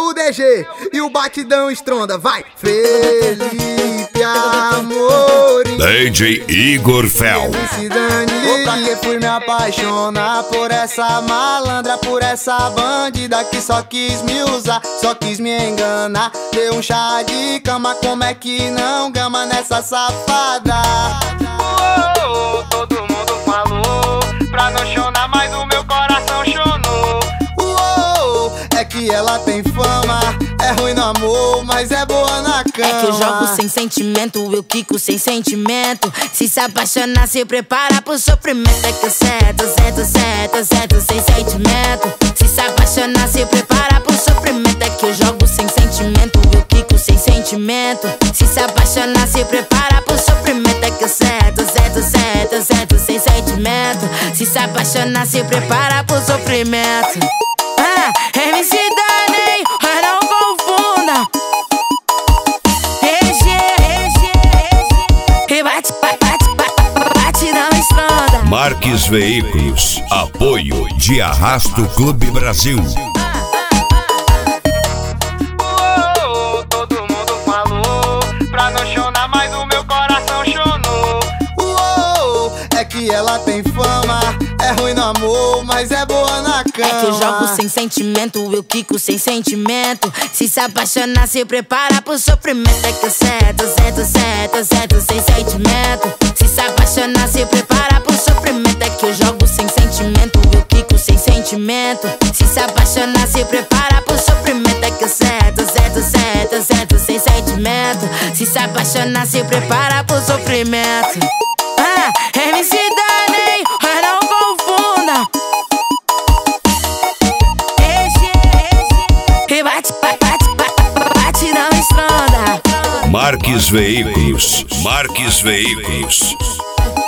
do DG e o batidão estronda, vai! Felipe Amorim, DJ Igor Fel. Ô, pra que fui me apaixonar por essa malandra, por essa bandida que só quis me usar, só quis me enganar. Deu um chá de cama, como é que não gama nessa safada? Todo mundo falou pra não chorar, mas o meu coração chonou. É que ela tem fama, é ruim no amor, mas é boa na cama. É que eu jogo sem sentimento, eu quico sem sentimento. Se apaixonar, se prepara pro sofrimento. É que eu certo sem sentimento. Se apaixonar, se prepara pro sofrimento. É que eu jogo sem sentimento, eu quico sem sentimento. Se apaixonar, se prepara pro sofrimento. É que eu certo sem sentimento. Se apaixonar, se prepara pro sofrimento. MC Dani, mas não confunda. E bate, não estronda. Marques Veículos, apoio de Arrasto Clube Brasil. Todo mundo falou pra não chorar, mas o meu coração chonou. É que ela tem fama, é ruim no amor, mas é boa na cama. É que eu jogo sem sentimento, eu quico sem sentimento. Se apaixonar, se prepara pro sofrimento. É que eu certo sem sentimento. Se apaixonar, se prepara pro sofrimento. É que eu jogo sem sentimento, eu quico sem sentimento. Se apaixonar, se prepara pro sofrimento. É que eu certo sem sentimento. Se apaixonar, se prepara pro sofrimento. MC Dani, mas não confunda. E bate, não estronda. Marques Veículos, Marques Veículos.